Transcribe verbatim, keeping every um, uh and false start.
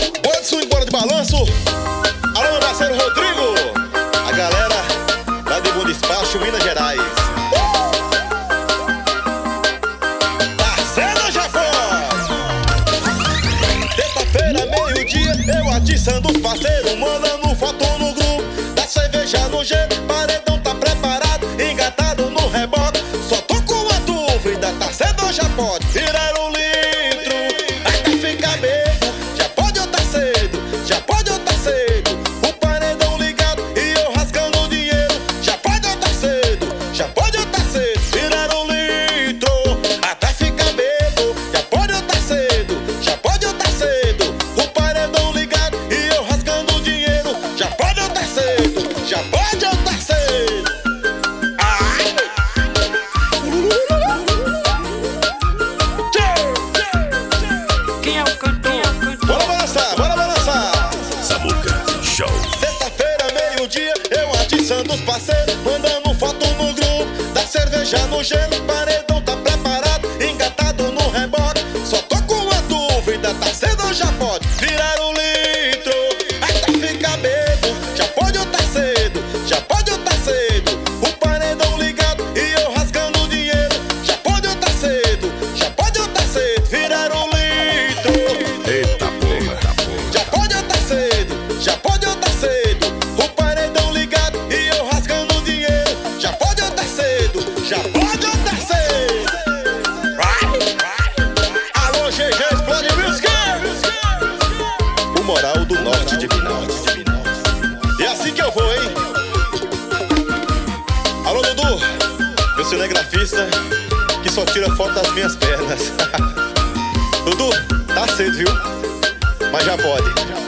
Bora de swing, bora de balanço. Alô, meu parceiro Rodrigo. A galera lá de Bom Despacho, Minas Gerais. Marcelo Japão. Terça-feira, meio-dia, eu atiçando os parceiros, mandando foto no grupo da cerveja no gelo. Paredão tá preparado, engatado no rebote. Só tô com a dúvida, tá cedo ou já pode? Virar um litro, até ficar bebo. Já pode ou tá cedo? Já pode ou tá cedo? O paredão ligado e eu rasgando dinheiro. Já pode ou tá cedo? Já pode ou tá cedo? Virar um litro, até ficar bebo. Já pode ou tá cedo? Já pode ou tá cedo? O paredão ligado e eu rasgando dinheiro. Já pode ou tá cedo? Já pode ou tá cedo? Ai! Quem é o cantor? Bora balançar, bora balançar. Samuca Show. Sexta-feira, meio-dia, eu atiçando os parceiros, mandando foto no grupo da cerveja no gelo. Paredão tá preparado, engatado no rebote. Só tô com a dúvida, tá cedo ou já pode? Virar um litro, até ficar bebo. Já pode ou tá cedo? Já pode ou tá cedo? O paredão ligado e eu rasgando dinheiro. Já pode ou tá cedo? Já pode ou tá cedo? Virar um litro. Eita porra. Já pode ou tá cedo? Já pode ou tá cedo? O paredão ligado e eu rasgando dinheiro. Já pode ou tá cedo? Já pode ou tá cedo? Alô, G G, explode music! O moral do norte de Minas. E é assim que eu vou, hein? Alô, Dudu, meu cinegrafista que só tira foto das minhas pernas. Dudu, tá cedo, viu? Mas já pode.